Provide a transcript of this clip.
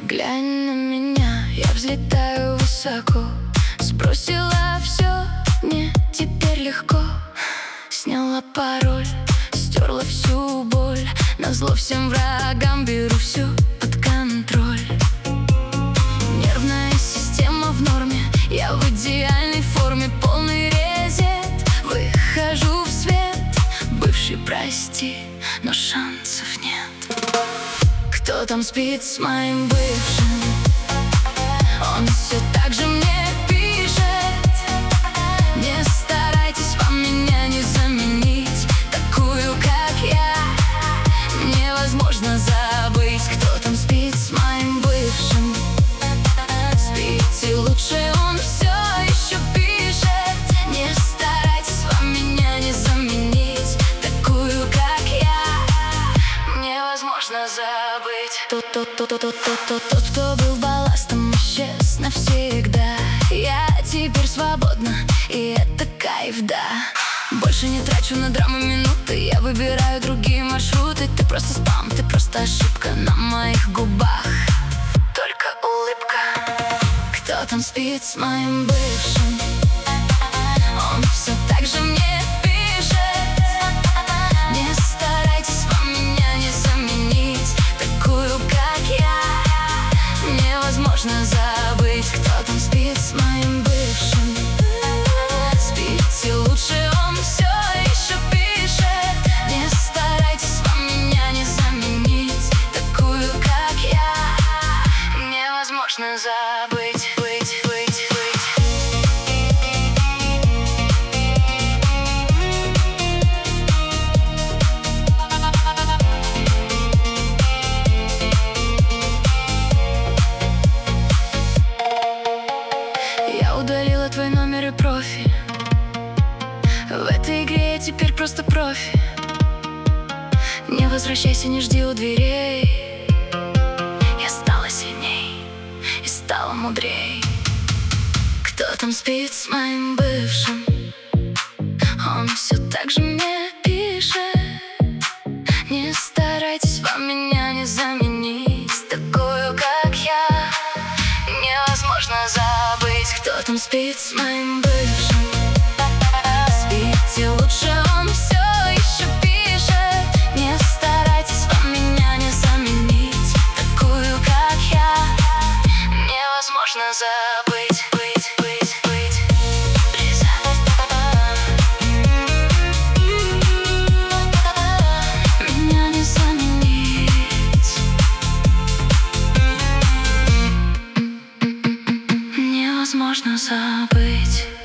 Глянь на меня, я взлетаю высоко. Сбросила все, мне теперь легко. Сняла пароль, стерла всю боль. Назло всем врагам беру все под контроль. Нервная система в норме, я в идеальной форме. Полный резет, выхожу в свет. Бывший, прости, но шансов нет. Кто там спит с моим бывшим? Он все так же мне пишет: не старайтесь, вам меня не заменить. Такую, как я, невозможно забыть. Кто там спит с моим бывшим? Спите лучше, он все еще пишет: не старайтесь, вам меня не заменить. Такую, как я, невозможно забыть. Тот, кто был балластом, исчез навсегда. Я теперь свободна, и это кайф, да. Больше не трачу на драмы минуты, я выбираю другие маршруты. Ты просто спам, ты просто ошибка на моих губах. Только улыбка. Кто там спит с моим бывшим? Он все так же мне пишет: не старайтесь, вам меня не заменить. Такую, как я, невозможно забыть. Кто там спит с моим бывшим? Спите лучше, он все еще пишет: не старайтесь, вам меня не заменить. Такую, как я, невозможно забыть. Удалила твой номер и профиль. В этой игре я теперь просто профи. Не возвращайся, не жди у дверей. Я стала сильней и стала мудрей. Кто там спит с моим бывшим? Он все так же мне пишет: не старайтесь, вам меня не заменить. Такую, как я, невозможно забыть. Кто там спит с моим бывшим? Спите лучше, он все еще пишет: не старайтесь, вам меня не заменить. Такую, как я, невозможно забыть. Меня не заменить. Невозможно забыть.